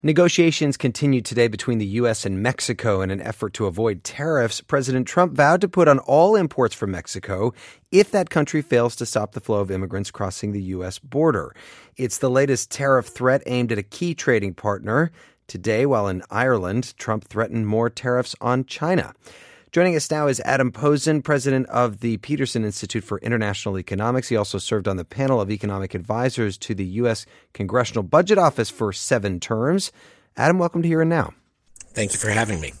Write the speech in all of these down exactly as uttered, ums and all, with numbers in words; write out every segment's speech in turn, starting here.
Negotiations continued today between the U S and Mexico in an effort to avoid tariffs. President Trump vowed to put on all imports from Mexico if that country fails to stop the flow of immigrants crossing the U S border. It's the latest tariff threat aimed at a key trading partner. Today, while in Ireland, Trump threatened more tariffs on China. Joining us now is Adam Posen, president of the Peterson Institute for International Economics. He also served on the panel of economic advisors to the U S. Congressional Budget Office for seven terms. Adam, welcome to Here and Now. Thank you for having me.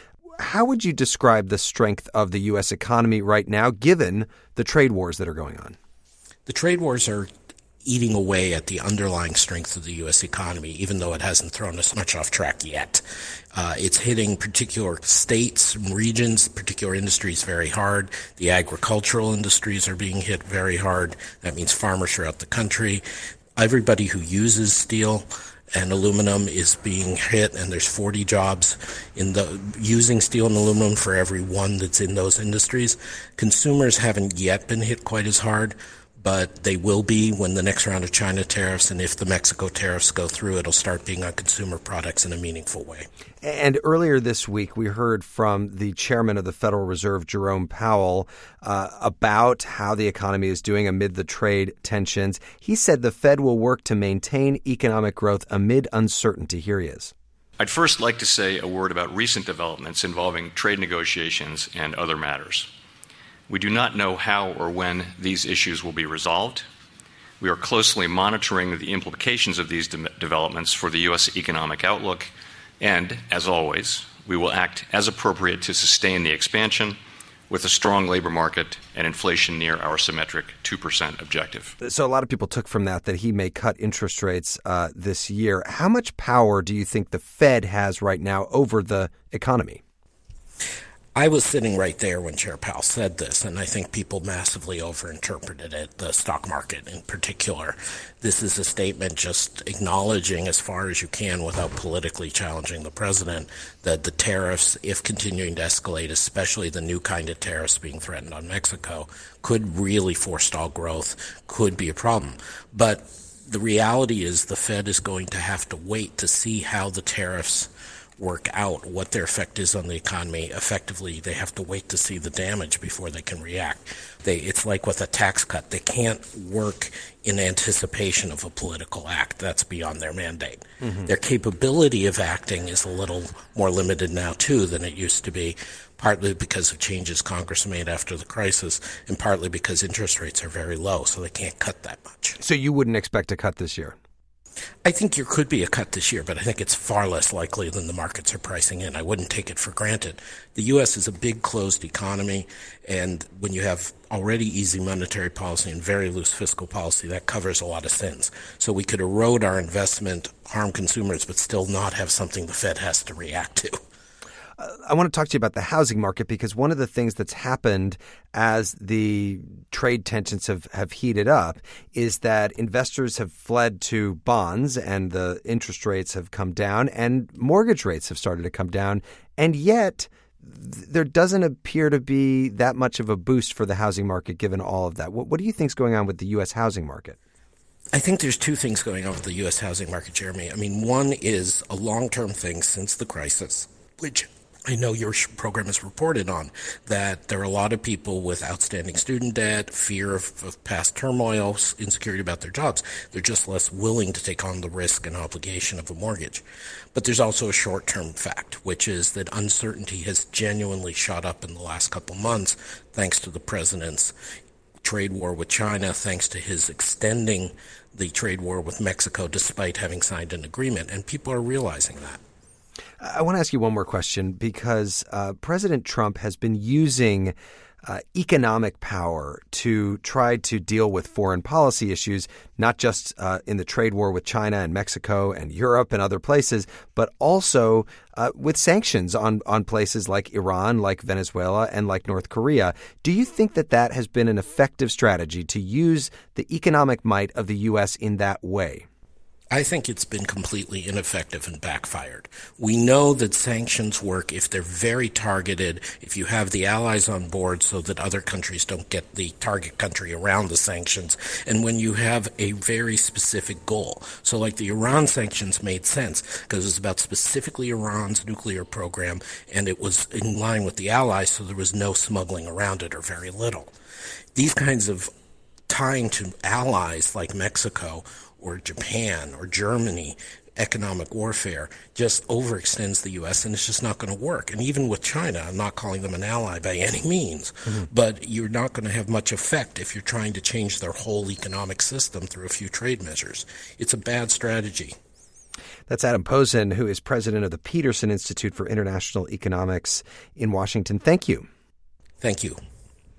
How would you describe the strength of the U S economy right now, given the trade wars that are going on? The trade wars are eating away at the underlying strength of the U S economy, even though it hasn't thrown us much off track yet. Uh, it's hitting particular states and regions, particular industries very hard. The agricultural industries are being hit very hard. That means farmers throughout the country. Everybody who uses steel and aluminum is being hit, and there's forty jobs in the using steel and aluminum for every one that's in those industries. Consumers haven't yet been hit quite as hard, but they will be when the next round of China tariffs, and if the Mexico tariffs go through, it'll start being on consumer products in a meaningful way. And earlier this week, we heard from the chairman of the Federal Reserve, Jerome Powell, uh, about how the economy is doing amid the trade tensions. He said the Fed will work to maintain economic growth amid uncertainty. Here he is. I'd first like to say a word about recent developments involving trade negotiations and other matters. We do not know how or when these issues will be resolved. We are closely monitoring the implications of these de- developments for the U S economic outlook, and, as always, we will act as appropriate to sustain the expansion with a strong labor market and inflation near our symmetric two percent objective. So a lot of people took from that that he may cut interest rates uh, this year. How much power do you think the Fed has right now over the economy? I was sitting right there when Chair Powell said this, and I think people massively overinterpreted it, the stock market in particular. This is a statement just acknowledging as far as you can without politically challenging the president that the tariffs, if continuing to escalate, especially the new kind of tariffs being threatened on Mexico, could really forestall growth, could be a problem. But the reality is the Fed is going to have to wait to see how the tariffs work out, what their effect is on the economy. Effectively, they have to wait to see the damage before they can react. They, it's like with a tax cut. They can't work in anticipation of a political act. That's beyond their mandate. Mm-hmm. Their capability of acting is a little more limited now, too, than it used to be, partly because of changes Congress made after the crisis, and partly because interest rates are very low, so they can't cut that much. So you wouldn't expect a cut this year? I think there could be a cut this year, but I think it's far less likely than the markets are pricing in. I wouldn't take it for granted. The U S is a big closed economy, and when you have already easy monetary policy and very loose fiscal policy, that covers a lot of sins. So we could erode our investment, harm consumers, but still not have something the Fed has to react to. I want to talk to you about the housing market, because one of the things that's happened as the trade tensions have, have heated up is that investors have fled to bonds and the interest rates have come down and mortgage rates have started to come down. And yet th- there doesn't appear to be that much of a boost for the housing market given all of that. What, what do you think is going on with the U S housing market? I think there's two things going on with the U S housing market, Jeremy. I mean, one is a long-term thing since the crisis, which I know your program has reported on, that there are a lot of people with outstanding student debt, fear of, of past turmoil, insecurity about their jobs. They're just less willing to take on the risk and obligation of a mortgage. But there's also a short-term fact, which is that uncertainty has genuinely shot up in the last couple months thanks to the president's trade war with China, thanks to his extending the trade war with Mexico despite having signed an agreement. And people are realizing that. I want to ask you one more question, because uh, President Trump has been using uh, economic power to try to deal with foreign policy issues, not just uh, in the trade war with China and Mexico and Europe and other places, but also uh, with sanctions on, on places like Iran, like Venezuela, and like North Korea. Do you think that that has been an effective strategy to use the economic might of the U S in that way? I think it's been completely ineffective and backfired. We know that sanctions work if they're very targeted, if you have the allies on board so that other countries don't get the target country around the sanctions, and when you have a very specific goal. So like the Iran sanctions made sense because it was about specifically Iran's nuclear program, and it was in line with the allies, so there was no smuggling around it or very little. These kinds of tying to allies like Mexico or Japan or Germany, economic warfare, just overextends the U S, and it's just not going to work. And even with China, I'm not calling them an ally by any means, mm-hmm. but you're not going to have much effect if you're trying to change their whole economic system through a few trade measures. It's a bad strategy. That's Adam Posen, who is president of the Peterson Institute for International Economics in Washington. Thank you. Thank you.